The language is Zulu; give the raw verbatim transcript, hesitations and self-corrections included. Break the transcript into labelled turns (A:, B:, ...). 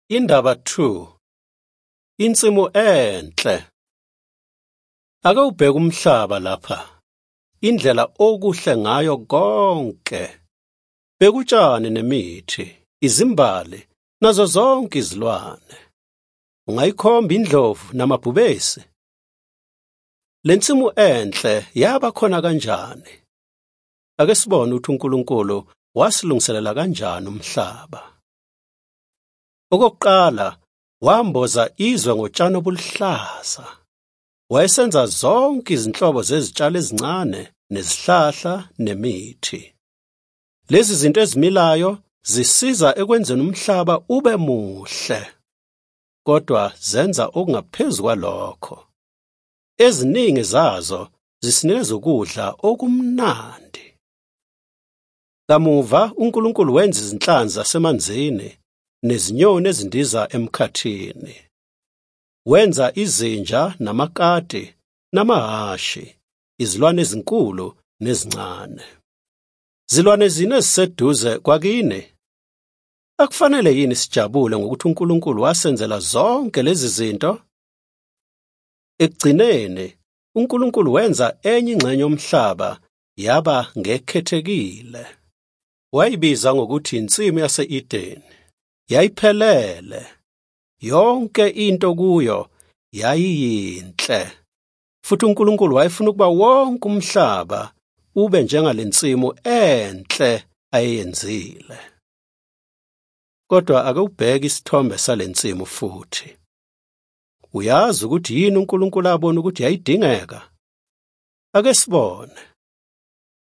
A: Indaba two. Insimu enhle. Ake ubheke umhlaba lapha. Indlela okuhle ngayo konke. Bekutshani nemithi, izimbali nazo zonke izilwane. Ungayikhomba indlovu namabhubesi. Lensimu enhle yaba khona kanjani? Ake sibone ukuthi uNkulunkulu wasilungiselela kanjani umhlaba. Okokuqala, wamboza izwe ngotshani obuluhlaza. Wayesenza zonke izinhlobo zezitshalo ezincane nezihlahla nemithi. Lezi zinto ezimilayo zisiza ekwenzeni umhlaba ube muhle. Kodwa zenza okungaphezulu kwalokho. Eziningi zazo zisinikeza ukudla okumnandi. Kamuva uNkulunkulu wenza izinhlanzi zasemanzini nezinyoni ezindiza emkhathini. Wenza izinja namakati namahashi, izilwane ezinkulu nezincane. Zilwane zine eziseduze kwakini. Akufanele yini sijabule ngokuthi uNkulunkulu wasenzela zonke lezi zinto? Ekugcineni, uNkulunkulu wenza enye ingxenye yomhlaba yaba ngekhethekile. Wayibiza ngokuthi insimu yase-Edeni. Yayiphelele. Yonke into kuyo yayiyinhle. Futhi uNkulunkulu wayefuna ukuba wonke umhlaba ube njengalensimu enhle ayeyenzile. Kodwa ake ubheke isithombe salensimu futhi. Uyazi ukuthi yini uNkulunkulu abona ukuthi yayidingeka? Ake sibone.